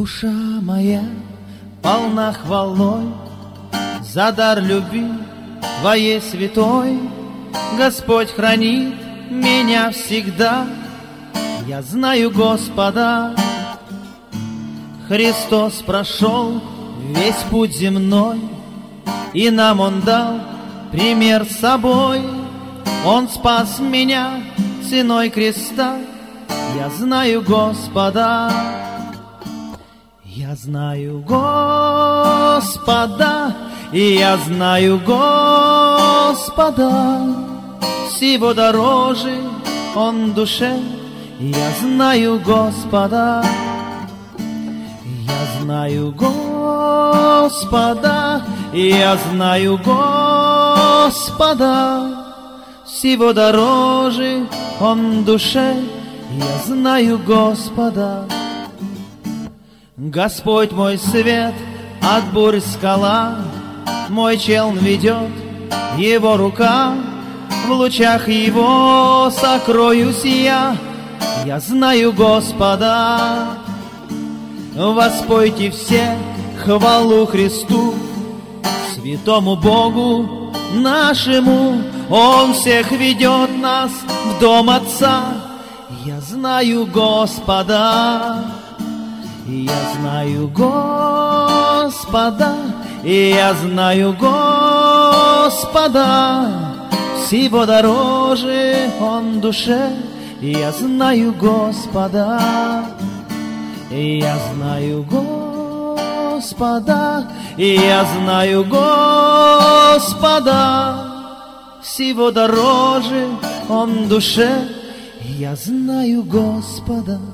Душа моя полна хвалой за дар любви Твоей святой. Господь хранит меня всегда, я знаю Господа. Христос прошел весь путь земной, и нам Он дал пример собой. Он спас меня ценой креста, я знаю Господа. Я знаю Господа, и я знаю Господа. Всего дороже Он душе, я знаю Господа. Я знаю Господа, и я знаю Господа. Всего дороже Он душе, я знаю Господа. Господь мой свет, от бурь скала, мой челн ведет Его рука. В лучах Его сокроюсь я знаю Господа. Воспойте все хвалу Христу, святому Богу нашему. Он всех ведет нас в дом Отца, я знаю Господа. Я знаю Господа, и я знаю Господа. Всего дороже Он душе, я знаю Господа. Я знаю Господа, и я знаю Господа. Всего дороже Он душе, я знаю Господа.